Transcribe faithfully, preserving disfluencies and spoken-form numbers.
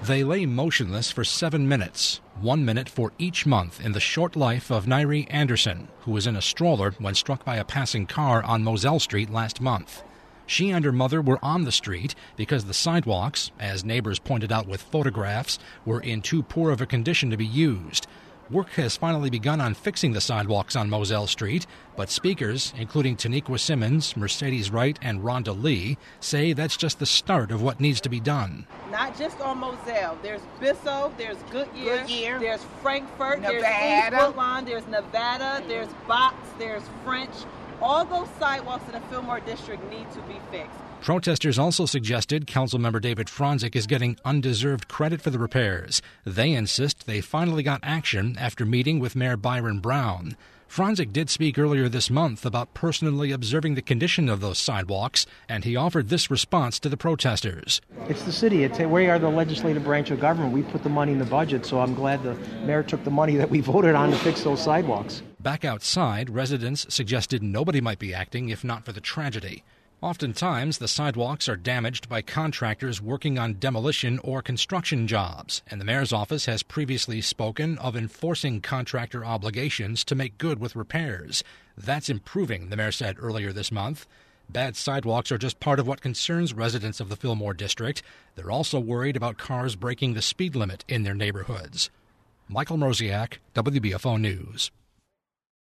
They lay motionless for seven minutes, one minute for each month in the short life of Nairi Anderson, who was in a stroller when struck by a passing car on Moselle Street last month. She and her mother were on the street because the sidewalks, as neighbors pointed out with photographs, were in too poor of a condition to be used. Work has finally begun on fixing the sidewalks on Moselle Street, but speakers, including Taniqua Simmons, Mercedes Wright, and Rhonda Lee, say that's just the start of what needs to be done. Not just on Moselle. There's Bissell, there's Goodyear, Goodyear. there's Frankfort, Nevada. there's East Woodlawn, there's Nevada, there's Box, there's French. All those sidewalks in the Fillmore District need to be fixed. Protesters also suggested Councilmember David Franzik is getting undeserved credit for the repairs. They insist they finally got action after meeting with Mayor Byron Brown. Franzik did speak earlier this month about personally observing the condition of those sidewalks, and he offered this response to the protesters. It's the city. It's, we are the legislative branch of government. We put the money in the budget, so I'm glad the mayor took the money that we voted on to fix those sidewalks. Back outside, residents suggested nobody might be acting if not for the tragedy. Oftentimes, the sidewalks are damaged by contractors working on demolition or construction jobs, and the mayor's office has previously spoken of enforcing contractor obligations to make good with repairs. That's improving, the mayor said earlier this month. Bad sidewalks are just part of what concerns residents of the Fillmore District. They're also worried about cars breaking the speed limit in their neighborhoods. Michael Mroziak, W B F O News.